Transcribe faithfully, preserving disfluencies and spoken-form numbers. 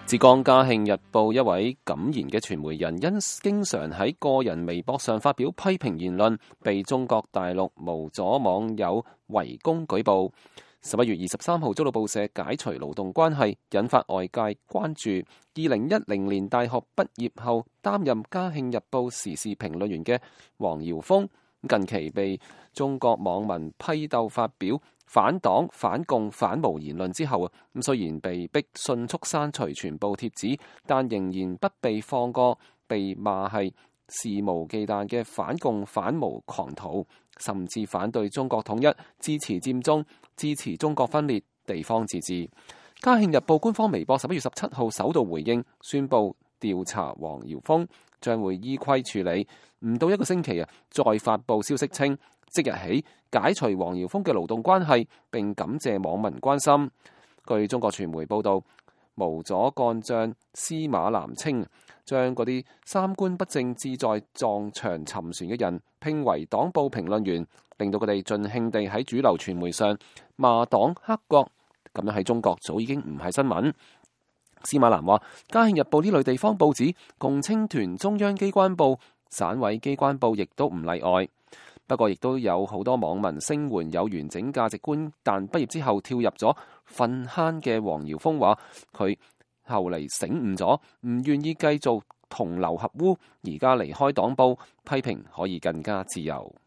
浙江嘉慶日報一位敢言嘅傳媒人，因經常喺個人微博上發表批評言論，被中國大陸無阻網友圍攻舉報。十一月二十三號遭到報社解除勞動關係，引發外界關注。二零一零年大學畢業後擔任嘉慶日報時事評論員嘅黃堯烽，近期被中國網民批鬥發表反黨、反共、反毛言論之後啊，咁雖然被逼迅速刪除全部貼紙，但仍然不被放過，被罵係肆無忌憚嘅反共反毛狂徒，甚至反對中國統一，支持佔中，支持中國分裂、地方自治。嘉慶日報官方微博十一月十七號首度回應，宣布調查黃堯烽，將會依規處理。唔到一個星期啊，再發布消息稱，即日起解除黃堯烽嘅勞動關係，並感謝網民關心。據中國傳媒報道，無阻幹將司馬南稱，將嗰啲三觀不正、志在撞牆沉船嘅人聘為黨報評論員，令到佢哋盡興地喺主流傳媒上罵黨黑國，咁樣喺中國早已經唔係新聞。司馬南話：嘉慶日報呢類地方報紙，共青團中央機關報、省委機關報亦都唔例外。不過，亦都有好多網民聲援有完整價值觀，但畢業之後跳入咗糞坑嘅黃堯烽，話佢後嚟醒悟咗，唔願意繼續同流合污，而家離開黨報，批評可以更加自由。